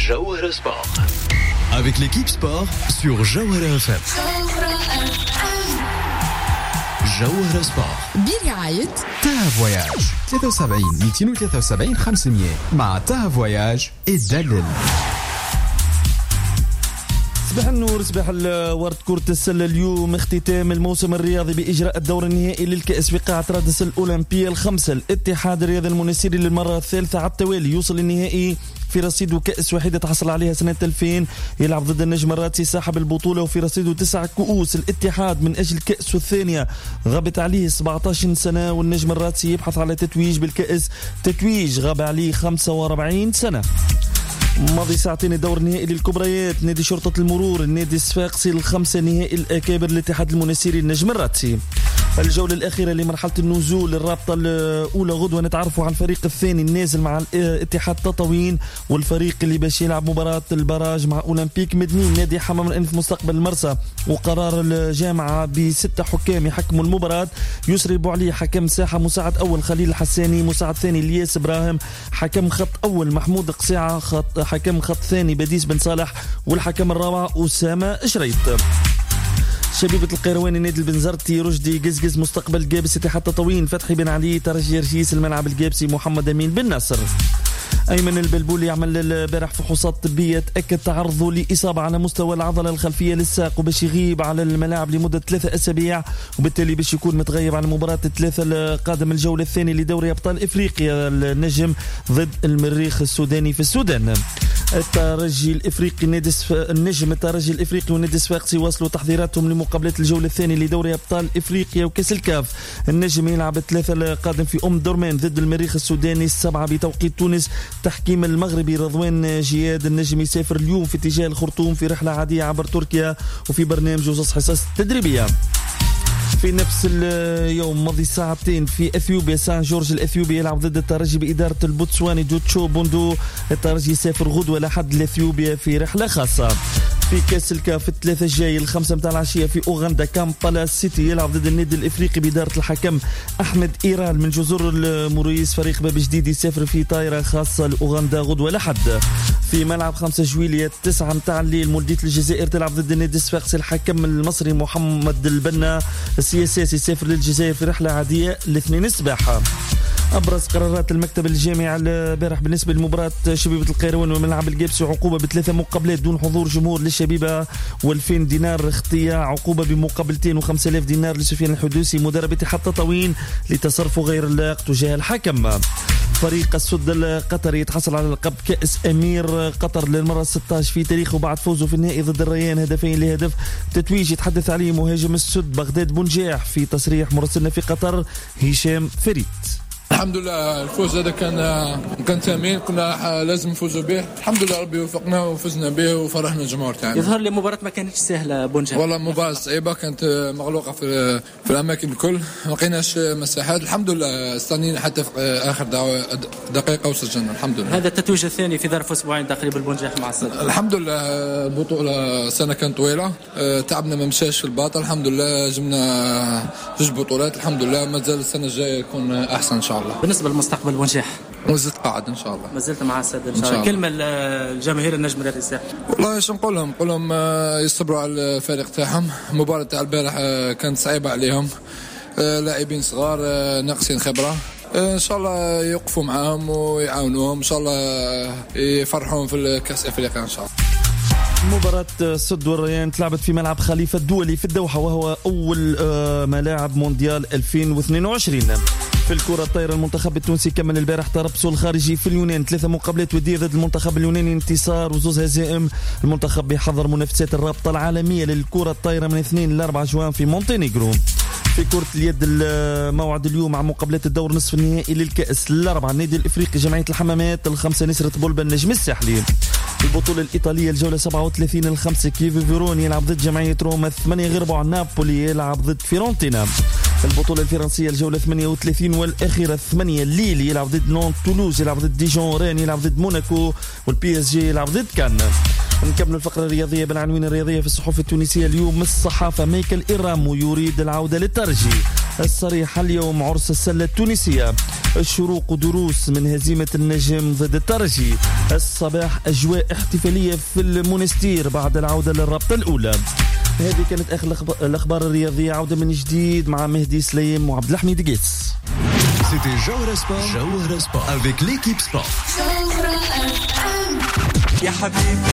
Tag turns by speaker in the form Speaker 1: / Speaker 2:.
Speaker 1: Jawhara Sport. Avec l'équipe sport sur Jawhara FM. Jawhara Sport.
Speaker 2: برعاية
Speaker 3: تاها فواياج 73 273 500 مع تاها فواياج الدلل.
Speaker 4: صباح النور، صباح الورد. كرة السلة اليوم اختتام الموسم الرياضي بإجراء الدور النهائي للكأس في قاعة رادس الأولمبية الخمسة. الاتحاد الرياضي المنستيري للمرة الثالثة على التوالي يوصل للنهائي في رصيده كأس وحيدة تحصل عليها سنة 2000، يلعب ضد النجم الرادسي صاحب البطولة وفي رصيده 9 كؤوس. الاتحاد من أجل كأسه الثانية غابت عليه 17 سنة، والنجم الرادسي يبحث على تتويج بالكأس، تتويج غاب عليه 45 سنة. ماضي ساعتين الدور النهائي للكبريات، نادي شرطة المرور، النادي الصفاقسي الخمسة، نهائي الأكابر، الاتحاد المنستيري، النجم الرادسي. الجولة الأخيرة لمرحلة النزول، الرابطة الأولى غدوة نتعرفوا عن الفريق الثاني النازل مع الاتحاد تطاوين، والفريق اللي باش يلعب مباراة البراج مع أولمبيك مدنين. نادي حمام الأنف مستقبل المرسى، وقرار الجامعة ب6 حكام يحكموا المباراة، يسري بوعلي حكم ساحة، مساعد أول خليل الحساني، مساعد ثاني الياس إبراهيم، حكم خط أول محمود قصيعة، حكم خط ثاني بديس بن صالح، والحكم الرابع أسامة شريط. شبيبة القيرواني نادي البنزرتي، رشدي قزقز مستقبل جابس، اتحاد تطاوين، فتحي بن علي، ترجي رشيس، الملعب الجابسي، محمد أمين بن ناصر. أيمن البلبولي يعمل البارح فحوصات طبية تأكد تعرضه لإصابة على مستوى العضلة الخلفية للساق، وباش يغيب على الملاعب لمدة 3 أسابيع، وبالتالي باش يكون متغيب على مباراة 3 القادم الجولة الثانية لدوري أبطال إفريقيا، النجم ضد المريخ السوداني في السودان. الترجي الإفريقي النجم الترجي الإفريقي والنادي الصفاقسي واصلوا تحضيراتهم لمقابلة الجولة الثانية لدوري أبطال إفريقيا وكأس الكاف. النجم يلعب 3 القادم في درمان ضد المريخ السوداني 7 بتوقيت تونس، تحكيم المغربي رضوان جياد. النجم يسافر اليوم في اتجاه الخرطوم في رحلة عادية عبر تركيا وفي برنامج وصص حصص تدريبية. في نفس اليوم ماضي ساعتين في اثيوبيا، سان جورج الاثيوبي يلعب ضد الترجي باداره البوتسواني دوتشو بوندو. الترجي يسافر غدوه لحد لاثيوبيا في رحله خاصه. في كاس الكاف 3 الجاي 5 متاع العشيه في اوغندا، كامبالا سيتي يلعب ضد النادي الافريقي باداره الحكم احمد ايران من جزر الموريس. فريق باب جديد يسافر في طائره خاصه لاوغندا غدوه لحد. في ملعب 5 جويلية 9 متاع الليل مولودية الجزائر تلعب ضد النادي الصفاقسي، الحكم المصري محمد البنا السياسي يسافر للجزائر في رحله عاديه الاثنين الصباح. أبرز قرارات المكتب الجامعي البارح بالنسبة لمباراة شبيبة القيروان وملعب الجابسي، عقوبة ب3 مقابلات دون حضور جمهور للشبيبة و2000 دينار اختيار، عقوبة بمقابلتين و5000 دينار لسفيان الحدوسي مدرب اتحاد تطاوين لتصرفه غير اللائق تجاه الحكم. فريق السد القطري يتحصل على لقب كأس أمير قطر للمرة 16 في تاريخه بعد فوزه في النهائي ضد الريان 2 لهدف. تتويج يتحدث عليه مهاجم السد بغداد بنجاح في تصريح مراسلنا في قطر هشام فريد.
Speaker 5: الحمد لله الفوز هذا كان ثمين، كنا لازم نفوزوا به. الحمد لله ربي وفقنا وفزنا به وفرحنا الجمهور تاعنا.
Speaker 6: يظهر لي مباراة ما كانتش سهلة بونجا،
Speaker 5: والله مباراة صعيبة، كانت مغلوقة في الأماكن الكل، ما لقيناش مساحات. الحمد لله استنينا حتى في آخر دقيقة وسجلنا الحمد لله.
Speaker 6: هذا التتويج الثاني في ظرف أسبوعين تقريبا بونجاح مع الصدر.
Speaker 5: الحمد لله البطولة سنة كانت طويلة، تعبنا ما مشاش في الباطل. الحمد لله جبنا 2 بطولات الحمد لله، ما زال السنة الجاية يكون أحسن إن شاء الله.
Speaker 6: بالنسبة للمستقبل بونجاح
Speaker 5: وزدت قاعد ان شاء الله،
Speaker 6: ما زلت مع السد ان شاء الله. كلمه الجماهير النجم الرياضي الساحل،
Speaker 5: والله ايش نقول لهم يصبروا على الفريق تاعهم. المباراه تاع البارح كانت صعيبه عليهم، لاعبين صغار ناقصين خبره. ان شاء الله يوقفوا معاهم ويعاونوهم، ان شاء الله يفرحون في الكاس افريقيا ان شاء الله.
Speaker 4: مباراة السد والريان تلعبت في ملعب خليفة الدولي في الدوحة، وهو أول ملاعب مونديال 2022. في الكرة الطايرة المنتخب التونسي كمل البارح تربصه الخارجي في اليونان 3 مقابلات ودية ضد المنتخب اليوناني، انتصار و2 هزائم. المنتخب بيحضر منافسات الرابطة العالمية للكرة الطايرة من 2 ل 4 جوان في مونتينيغرو. في كرة اليد الموعد اليوم مع مقابلات الدور نصف النهائي للكأس. 4 النادي الإفريقي جمعية الحمامات، 5 نسرة بولبا النجم الساحلي. البطولة الإيطالية الجولة 37 5 كيفي فيرون يلعب ضد جمعية روما، 8 غربوا عن نابولي يلعب ضد فيرونتينا. البطولة الفرنسية الجولة 38 والأخيرة 8 ليل يلعب ضد نونت، تولوز يلعب ضد ديجون، رين يلعب ضد موناكو، والبي اس جي يلعب ضد كان. نكمل الفقرة الرياضية بالعناوين الرياضية في الصحف التونسية اليوم. الصحافة ميكل إيرامو يريد العودة للترجي، الصريحة اليوم عرس السلة التونسية. الشروق دروس من هزيمة النجم ضد الترجي. الصباح أجواء احتفالية في المونستير بعد العودة للرابطة الأولى. هذه كانت آخر الأخبار الرياضية. عودة من جديد مع مهدي سليم وعبد الحميد قيس.
Speaker 1: C'était Jawara Sport avec l'équipe sport.